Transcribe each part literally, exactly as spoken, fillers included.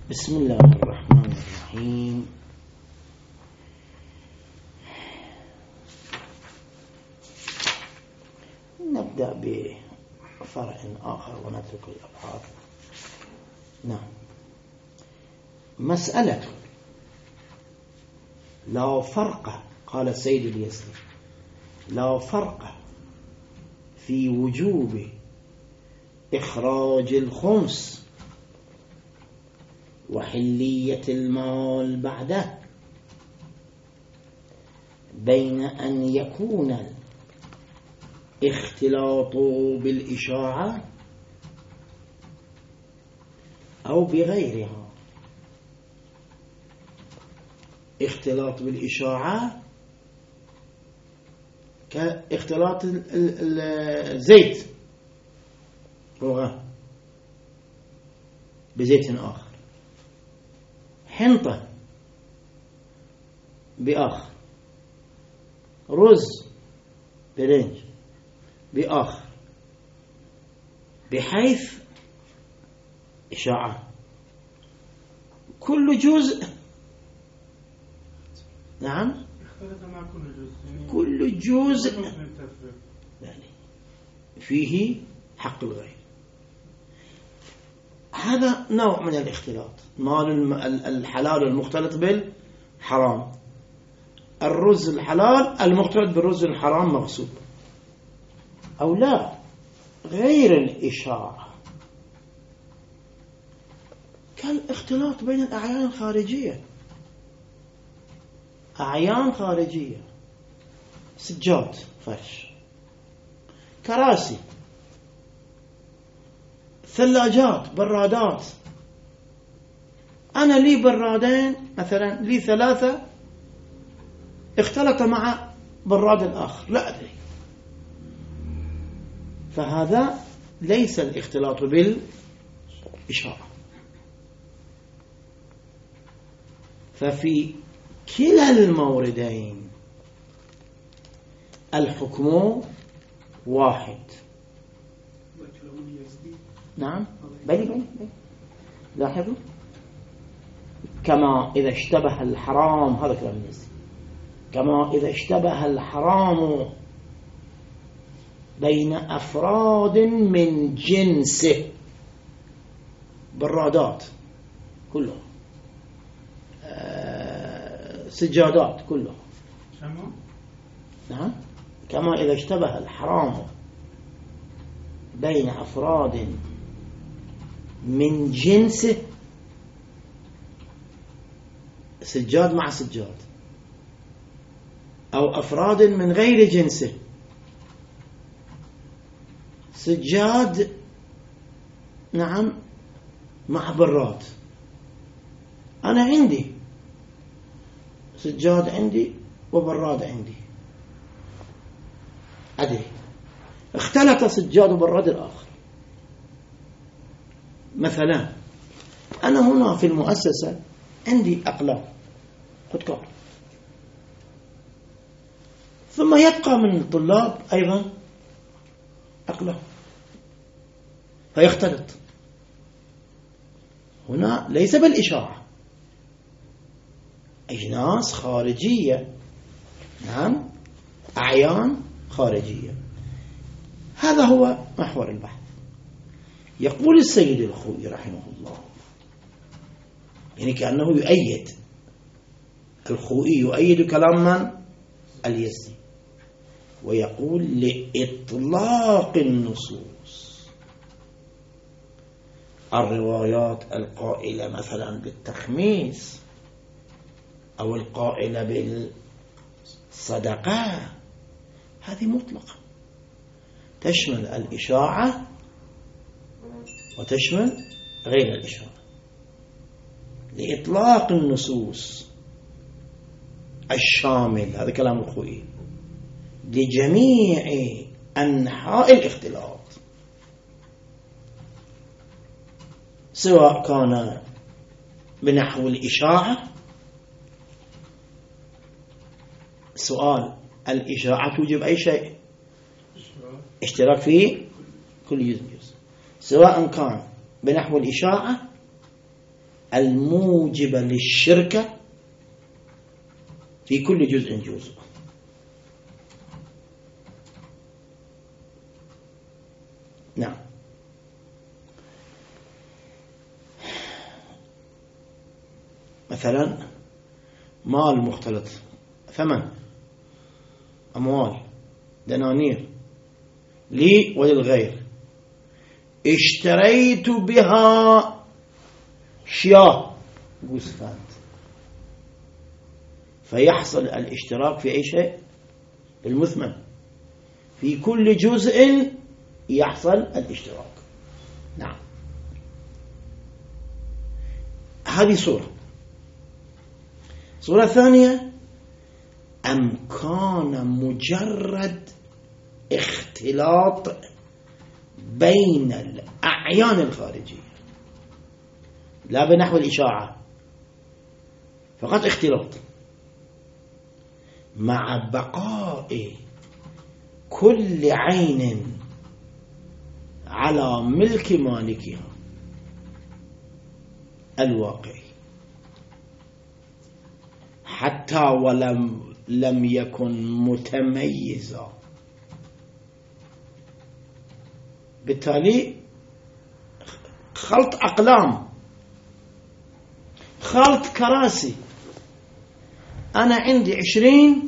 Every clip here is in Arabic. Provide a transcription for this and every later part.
بسم الله الرحمن الرحيم. نبدأ بفرع آخر ونترك الأبحاث. نعم. مسألة لا فرق، قال السيد اليزني، لا فرق في وجوب إخراج الخمس وحلية المال بعده بين أن يكون الاختلاط بالإشاعة أو بغيرها. اختلاط بالإشاعة كاختلاط الزيت بزيت آخر، حنطة بآخر، رز برنج بآخر، بحيث إشاعة كل جزء. نعم، كل جزء فيه حق الغير. هذا نوع من الاختلاط، مال الحلال المختلط بالحرام، الرز الحلال المختلط بالرز الحرام مغصوب أو لا، غير الإشاعة كالاختلاط بين الأعيان الخارجية. أعيان خارجية، سجاد فرش، كراسي، ثلاجات، برادات. أنا لي برادين مثلا، لي ثلاثة، اختلط مع براد الآخر لا أدري، فهذا ليس الاختلاط بالإشارة. ففي كلا الموردين الحكم واحد. نعم، بلي بلي بلي لاحظوا، كما إذا اشتبه الحرام، هذا كلام الناس، كما إذا اشتبه الحرام بين أفراد من جنسه، برادات كلها، أه سجادات كلها. نعم، كما إذا اشتبه الحرام بين أفراد من جنسه، سجاد مع سجاد، أو أفراد من غير جنسه، سجاد نعم مع براد. أنا عندي سجاد عندي وبراد عندي، أدري اختلط سجاد وبراد الآخر. مثلا أنا هنا في المؤسسة عندي أقلام خدكار، ثم يبقى من الطلاب أيضا أقلام، فيختلط. هنا ليس بالإشاعة، أجناس خارجية، نعم، أعيان خارجية. هذا هو محور البحث. يقول السيد الخوئي رحمه الله، يعني كأنه يؤيد، الخوئي يؤيد كلام من؟ اليزني، ويقول لإطلاق النصوص، الروايات القائلة مثلا بالتخميس أو القائلة بالصدقة، هذه مطلقة، تشمل الإشاعة وتشمل غير الإشاعة. لإطلاق النصوص الشامل، هذا كلام الخوئي، لجميع أنحاء الاختلاط، سواء كان بنحو الإشاعة. سؤال، الإشاعة توجب أي شيء؟ اشتراك في كل جزء، سواء كان بنحو الإشاعة الموجبة للشركة في كل جزء جزء. نعم. مثلا مال مختلط، ثمن، أموال، دنانير، لي وللغير، اشتريت بها شياه جوزفات، فيحصل الاشتراك في أي شيء المثمن، في كل جزء يحصل الاشتراك. نعم. هذه صورة. صورة ثانية، أم كان مجرد اختلاط بين الأعيان الخارجية، لا بنحو الإشاعة، فقط اختلاط، مع بقاء كل عين على ملك مالكها الواقعي، حتى ولم لم يكن متميزا. بالتالي خلط أقلام، خلط كراسي، أنا عندي عشرين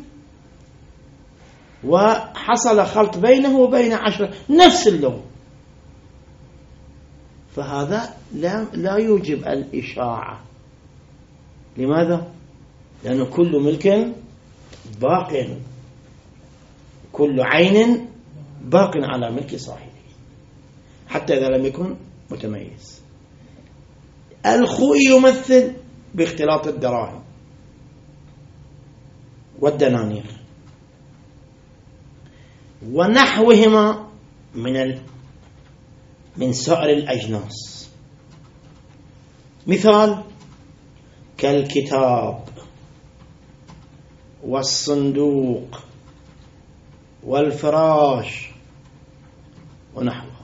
وحصل خلط بينه وبين عشرة نفس اللون، فهذا لا, لا يوجب الإشاعة. لماذا؟ لأنه كل ملك باق، كل عين باق على ملك صاحبه حتى إذا لم يكن متميز. الخوء يمثل باختلاط الدراهم والدنانير ونحوهما من ال... من سائر الأجناس. مثال كالكتاب والصندوق والفراش ونحوها.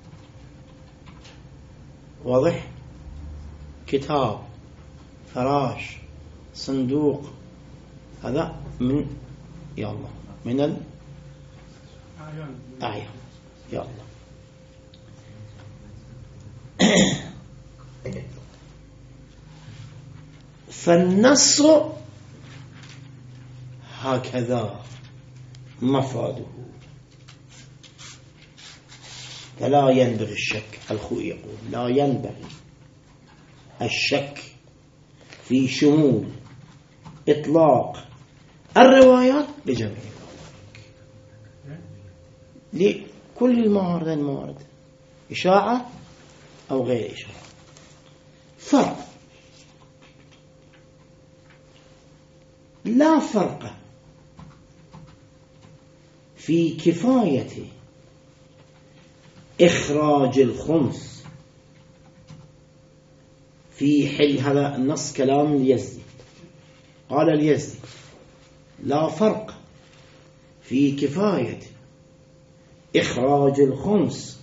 واضح؟ كتاب، فراش، صندوق، هذا من يا الله من الأعيان. يا الله. فالنص هكذا مفاده، فلا ينبغي الشك. الخوئي يقول لا ينبغي الشك في شمول إطلاق الروايات بجميع لكل الموارد الموارد، إشاعة أو غير إشاعة. فرق، لا فرق في كفاية إخراج الخمس في حل. هذا النص كلام اليزدي. قال اليزدي لا فرق في كفاية إخراج الخمس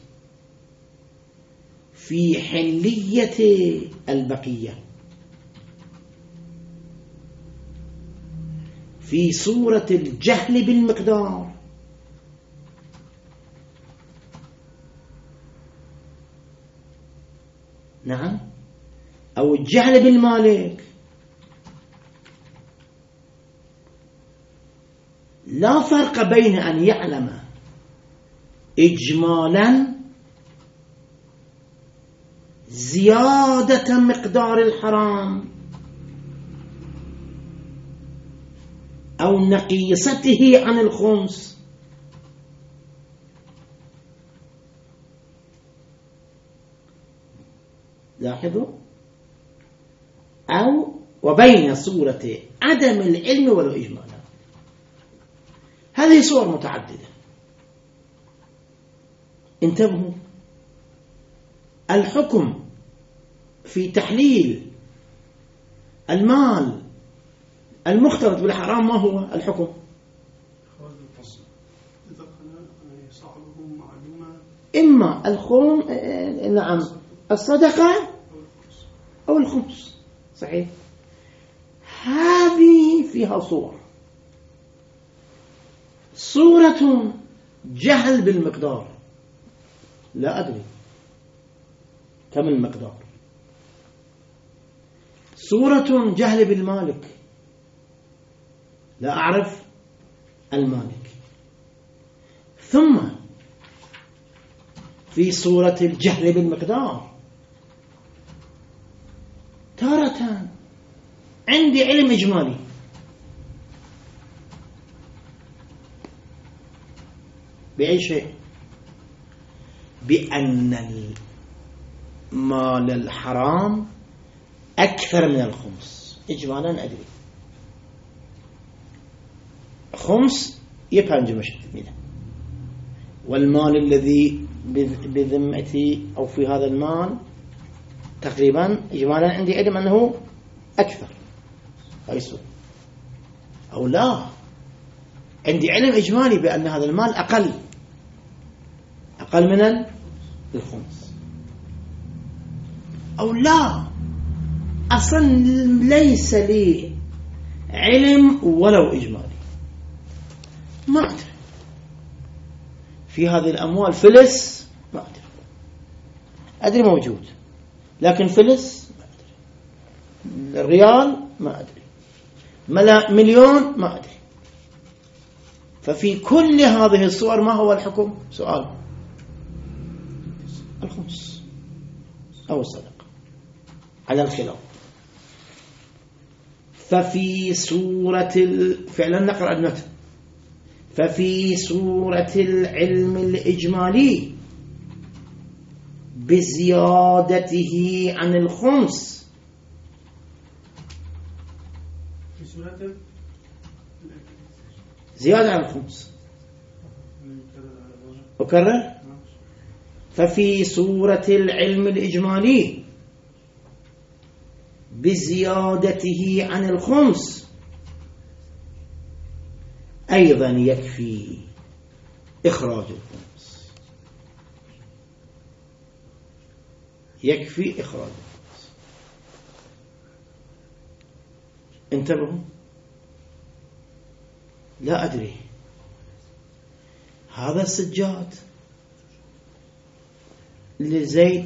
في حلية البقية في صورة الجهل بالمقدار. نعم، أو الجهل بالمالك. لا فرق بين أن يعلم إجمالا زيادة مقدار الحرام أو نقيصته عن الخمس، لاحظوا، أو وبين صورة عدم العلم ولو إجمالا. هذه صور متعددة. انتبهوا، الحكم في تحليل المال المختلط بالحرام ما هو الحكم؟ إما الخوم، نعم، الصدقة أو الخمس. صحيح؟ هذه فيها صور. صورة جهل بالمقدار، لا أدري كم المقدار. صورة جهل بالمالك، لا أعرف المالك. ثم في صورة الجهل بالمقدار تارة عندي علم إجمالي بأي شيء، بأن المال الحرام أكثر من الخمس إجمالا أدري. خمس يبان جمشت منه، والمال الذي بذمتي أو في هذا المال تقريبا إجمالا عندي علم أنه أكثر أيسر أو لا. عندي علم إجمالي بأن هذا المال أقل أقل من الخمس أو لا. أصلا ليس لي علم ولو إجمالي، ما أدري في هذه الأموال فلس، ما أدري أدري موجود لكن فلس ما أدري، الريال ما أدري، ملا مليون ما أدري. ففي كل هذه الصور ما هو الحكم؟ سؤال الخمس أو الصدقة على الخلاف. ففي سورة ال... فعلا نقرأ المتن. ففي سورة العلم الإجمالي بزيادته عن الخمس، في سورة زيادة عن الخمس. أكرر. ففي سورة العلم الإجمالي بزيادته عن الخمس أيضا يكفي إخراج الخمس، يكفي إخراج الخمس. انتبهوا، لا أدري هذا السجاد لزيد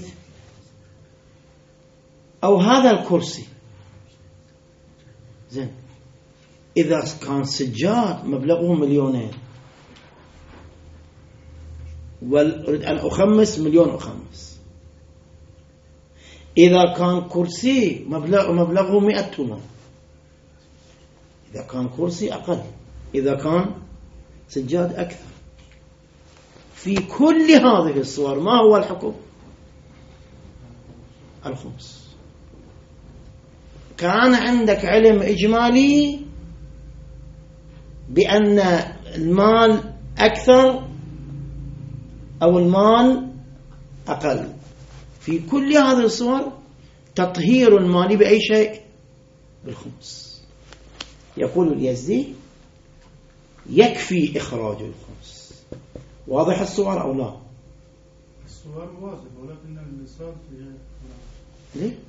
أو هذا الكرسي زين، إذا كان سجاد مبلغه مليونين وأريد أن أخمس مليون أخمس، إذا كان كرسي مبلغ مبلغه مئة تومان، إذا كان كرسي أقل، إذا كان سجاد أكثر. في كل هذه الصور ما هو الحكم؟ الخمس. كان عندك علم إجمالي بأن المال أكثر أو المال أقل، في كل هذه الصور تطهير المال بأي شيء؟ بالخمس. يقول اليزدي يكفي إخراج الخمس. واضح الصور أو لا؟ الصور واضح، ولكن المثال في ليه؟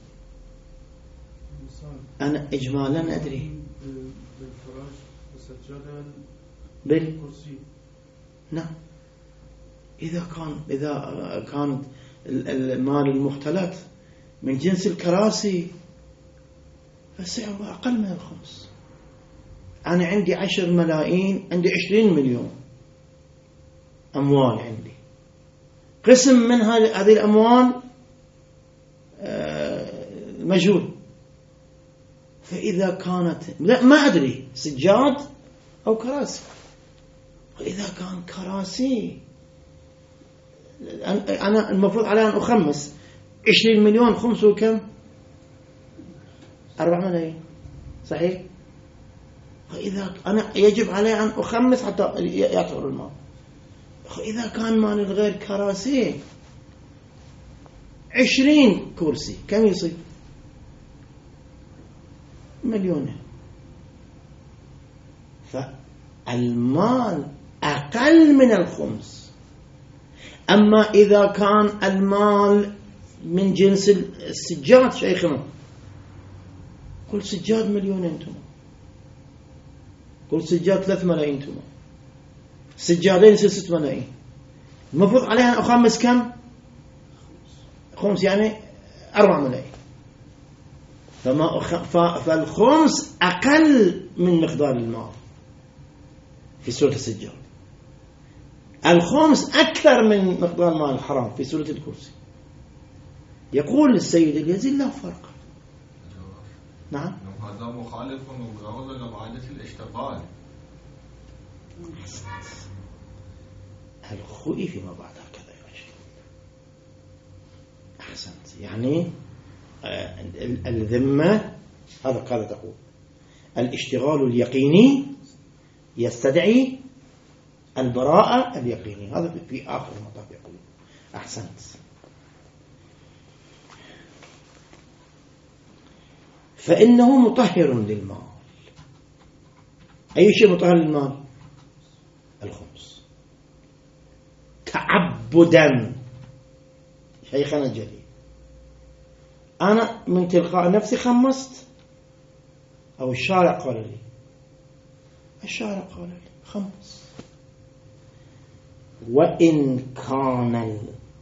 أنا إجمالا أدري بالفراش والسجادة بالكرسي. نعم، إذا كان إذا كان المال المختلط من جنس الكراسي فسعره أقل من الخمس. أنا عندي عشر ملايين، عندي عشرين مليون أموال، عندي قسم من هذه الأموال مجهول. فإذا كانت لا ما أدري سجاد أو كراسي، وإذا كان كراسي أنا المفروض علي أن أخمس عشرين مليون، خمسه كم؟ أربع ملايين، صحيح؟ وإذا أنا يجب علي أن أخمس حتى يطهر المال. إذا كان مال الغير كراسي عشرين كرسي كم يصير؟ مليون. فالمال أقل من الخمس. أما إذا كان المال من جنس السجاد شيخنا قل سجاد مليونين تمام، قل سجاد ثلاث ملايين تمام، سجادين يصير ست ملايين، المفروض عليها أن أخمس كم؟ خمس، يعني أربع ملايين. فما أخ... ف... فالخمس أقل من مقدار المال في سورة السجاد، الخمس أكثر من مقدار المال الحرام في سورة الكرسي. يقول السيد اليزيد لا فرق. نعم، هذا مخالف ومجاوز لقاعدة الاشتغال. الخوئي فيما بعد هكذا يا شيخ. أحسنت. يعني الذمة هذا قال تقول الاشتغال اليقيني يستدعي البراءة اليقيني، هذا في آخر المطاف يقول. أحسنت. فإنه مطهر للمال. أي شيء مطهر للمال؟ الخمس تعبدا. شيخنا الجليل، أنا من تلقاء نفسي خمست أو الشارع قال لي، الشارع قال لي خمس. وإن كان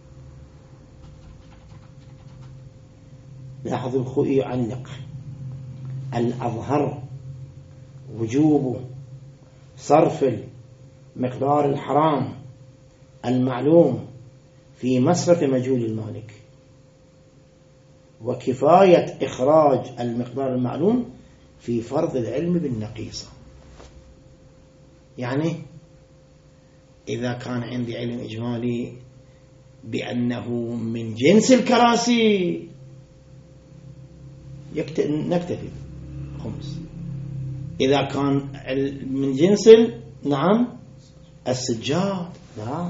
لاحظوا الخوئي يعلق الأظهر وجوب صرف المقدار الحرام المعلوم في مصرف مجهول المالك، وكفاية إخراج المقدار المعلوم في فرض العلم بالنقيصة. يعني إذا كان عندي علم إجمالي بأنه من جنس الكراسي نكتفي خمس. إذا كان من جنس نعم السجاد لا،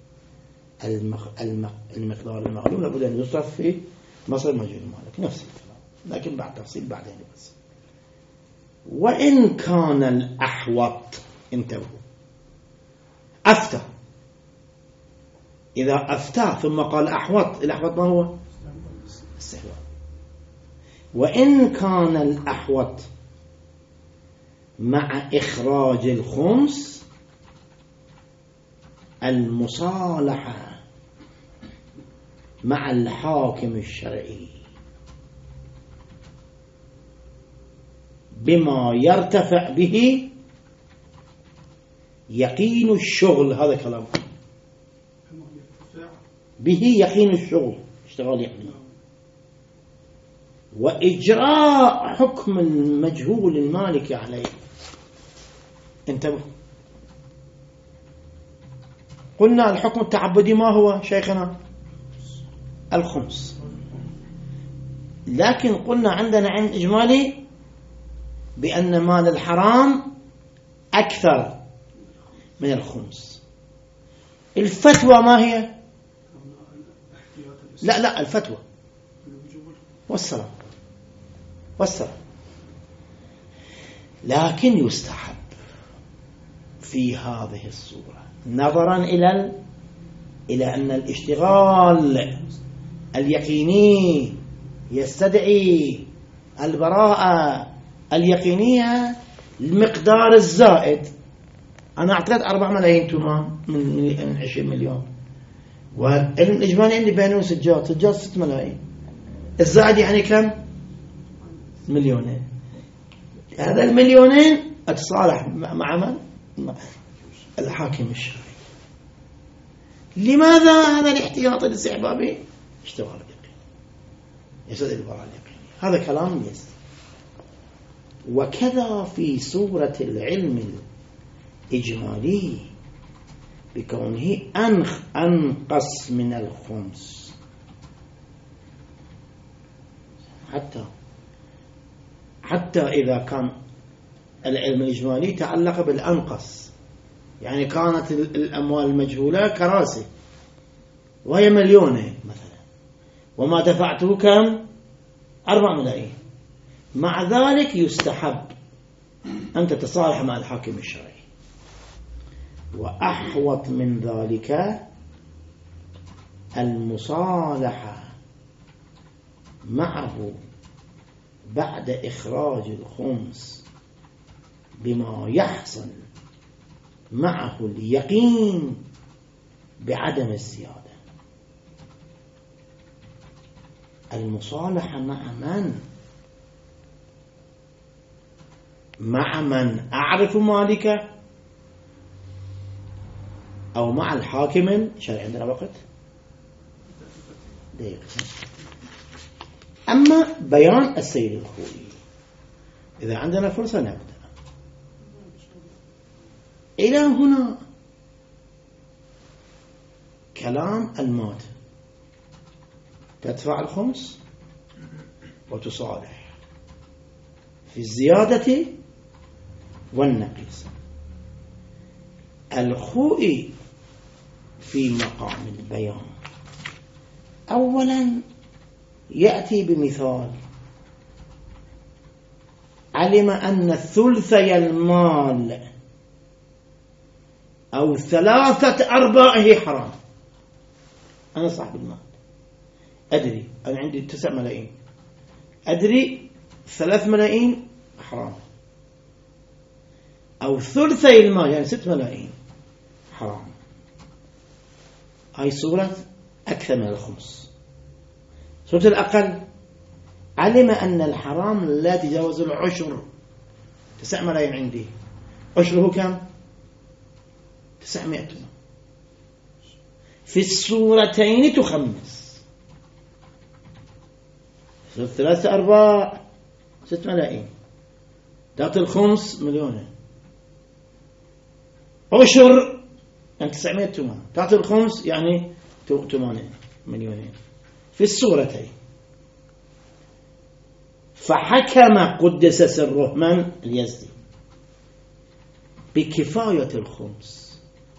المقدار المعلوم لابد أن يصرف في مصرف مجهول المالك، نفس الكلام لكن بعد تفصيل بعدين بس. وإن كان الأحوط، انتبهوا، أفتى، إذا أفتى ثم قال أحوط، الأحوط ما هو؟ السهوة. وإن كان الأحوط مع إخراج الخمس المصالحة مع الحاكم الشرعي بما يرتفع به يقين الشغل، هذا كلام به يقين الشغل، اشتغال يقين، وإجراء حكم المجهول المالك عليه. انتبهوا، قلنا الحكم التعبدي ما هو شيخنا؟ الخمس. لكن قلنا عندنا علم إجمالي بأن مال الحرام أكثر من الخمس. الفتوى ما هي؟ لا لا الفتوى والسلام والسلام. لكن يستحب في هذه الصورة نظرا إلى إلى أن الاشتغال اليقيني يستدعي البراءة اليقينية، المقدار الزائد. أنا أعطيت أربع ملايين تمام من عشرين مليون، والعلم الإجمالي عندي بينه سجاد سجاد ست ملايين، الزائد يعني كم؟ مليونين. هذا المليونين أتصالح مع من؟ مع الحاكم الشرعي. لماذا هذا الاحتياط الاستحبابي؟ اشتغال اليقين يسد البراءة اليقين، هذا كلام يس. وكذا في سورة العلم الإجمالي بكونه أنخ أنقص من الخمس، حتى حتى إذا كان العلم الإجمالي تعلق بالأنقص، يعني كانت الأموال المجهولة كراسي وهي مليونين مثلا، وما دفعته كم؟ أربع ملايين، مع ذلك يستحب أن تتصالح مع الحاكم الشرعي. وأحوط من ذلك المصالحة معه بعد إخراج الخمس بما يحصل معه اليقين بعدم الزيادة. المصالحة مع من؟ مع من أعرف مالكه أو مع الحاكم الشرعي. عندنا وقت دقيقة. أما بيان السيد الخوئي إذا عندنا فرصة نبدأ. إلى هنا كلام المات تدفع الخمس وتصالح في الزيادة والنقيص. الخوئي في مقام البيان أولا يأتي بمثال: علم أن ثلثي المال أو ثلاثة أرباعه حرام. أنا صاحب المال، أدري أنا عندي تسع ملايين، أدري ثلاث ملايين حرام، أو ثلثي المال يعني ست ملايين حرام. هاي صورة أكثر من الخمس. صورة الأقل: علم أن الحرام لا تجاوز العشر. تسع ملايين عندي، عشره كم؟ تسعمائة. في الصورتين تخمس. في ثلاثة أرباع ست ملايين، تعطي الخمس مليون. عشر يعني تسعمائة تمام، تعطي الخمس يعني ثمانية مليونين في الصورتين. فحكم قدس سره من اليزدي بكفاية الخمس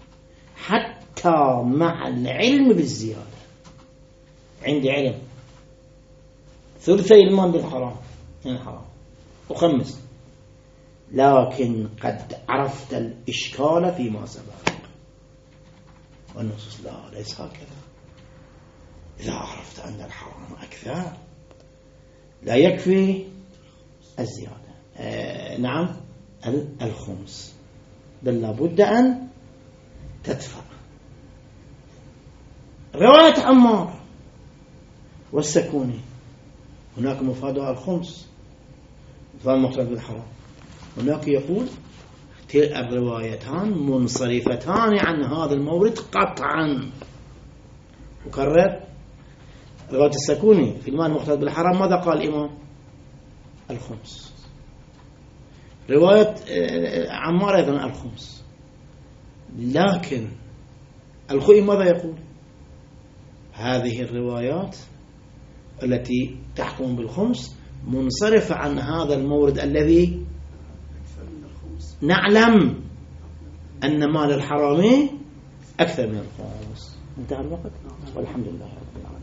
حتى مع العلم بالزيادة. عندي علم ثلثي المال بالحرام يعني حرام وخمس، لكن قد عرفت الإشكال فيما سبق. والنصوص لا، ليس هكذا. إذا عرفت أن الحرام أكثر لا يكفي الزيادة. آه نعم الخمس، بل لابد أن تدفع. رواية عمار والسكوني هناك مفادها الخمس، مفاد مختلف بالحرام. هناك يقول تلك الروايتان منصرفتان عن هذا المورد قطعا. وكرر رواية السكوني في المال مختلف بالحرام ماذا قال الإمام؟ الخمس. رواية عمار أيضا الخمس. لكن الخوئي ماذا يقول؟ هذه الروايات التي تحكم بالخمس منصرفة عن هذا المورد الذي نعلم أن مال الحرام أكثر من الخمس. انتهى الوقت والحمد لله رب العالمين.